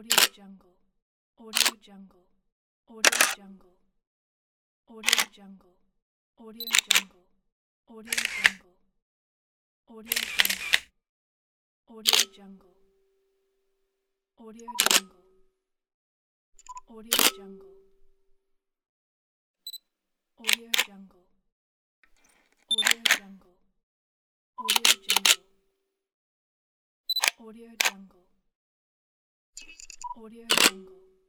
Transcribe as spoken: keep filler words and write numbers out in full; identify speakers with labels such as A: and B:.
A: Audio Jungle, Audio Jungle, Audio Jungle, Audio Jungle, Audio Jungle, Audio Jungle, Audio Jungle, Audio Jungle, Audio Jungle, Audio Jungle, Audio Jungle, Audio Jungle, Audio Jungle, Audio Jungle, Audio Jungle.